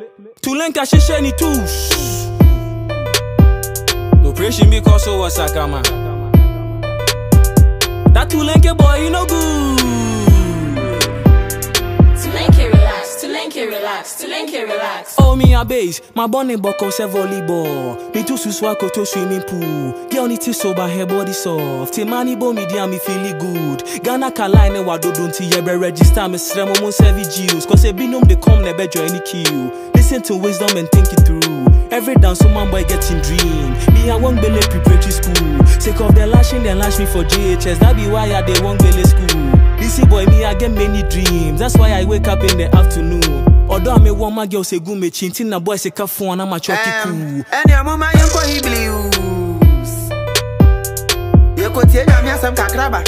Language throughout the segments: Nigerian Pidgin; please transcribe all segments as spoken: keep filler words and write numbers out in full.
Tulenka shishe ni tous. No pressure because so was Sakama. That Tulenke boy, you no good. Tulenke relax, Tulenke relax, Tulenke relax. Oh me a base, my bonnet buckle se volleyball. Me too swako to swimming pool. Girl need to sober her body soft. Timani bo me dia me feeling good. Ghana kaline wa do don't ye be register me sremo mon serve Jews. Cause e binum they come never join any queue. Listen to wisdom and think it through. Every dance so man boy getting dream. Me I won't believe preparatory school. Sake of the lashing they lash me for J H S. That be why I they won't believe school. This boy me I get many dreams. That's why I wake up in the afternoon. Although I'm a woman girl say go me chintin na boy say ka phone na ma choki cool. Any mama yanko he blues. You could tell me some kakraba.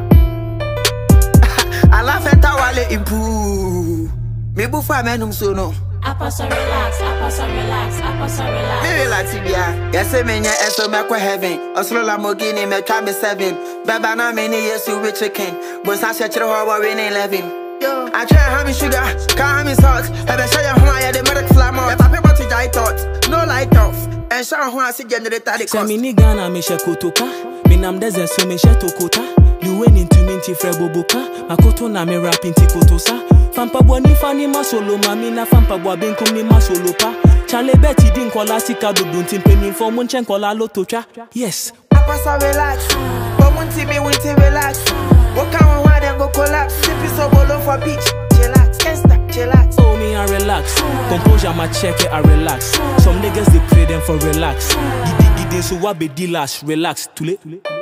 I laugh and tawale improve. Me bufa menum so no. Apostle relax, apostle relax, apostle relax. Me relax bia. Yes me nya eso me kwa heaven. Oslo la mogini me twa me seven. Baba na me ni yesu with chicken. But sa se chire ho wa we ni eleven. I try have me sugar, can't have me salt. I be show you how I the medic flam out. If I pay to die thought, no light off. And show how I see generator the cost. Say me ni Ghana me she kotoka. Me nam desert so me she tokota. You went into minty freboboka. Makoto na me rapping ti kotosa. Fampa bwa ni fani masolo mami na fampa bwa benko mi masolo pa. Chale beti din kola sika do duntin penin for mun chen kola loto cha. Yes. Apasa relax. But mun ti me winti relax. Walk out one then go collapse. Sippy so bolo for beach. Chillax, insta, chillax. Oh me I relax. Composure my check it I relax. Some niggas they pray them for relax. Gidi gidi so what be dealers relax. Too late.